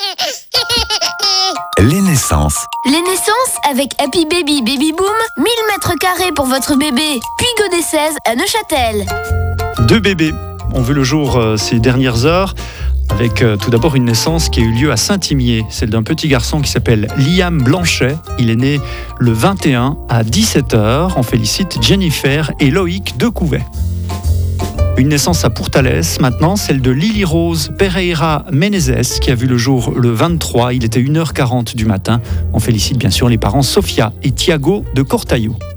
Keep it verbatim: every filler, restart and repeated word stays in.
Les naissances. Les naissances avec Happy Baby Baby Boom, mille mètres carrés pour votre bébé. Puis Godet seize à Neuchâtel. Deux bébés ont vu le jour euh, ces dernières heures, avec euh, tout d'abord une naissance qui a eu lieu à Saint-Imier, celle d'un petit garçon qui s'appelle Liam Blanchet. Il est né le vingt et un à dix-sept heures. On félicite Jennifer et Loïc de Couvet. Une naissance à Pourtalès, maintenant, celle de Lily Rose Pereira Menezes, qui a vu le jour le vingt-trois. Il était une heure quarante du matin. On félicite bien sûr les parents Sofia et Thiago de Cortaillot.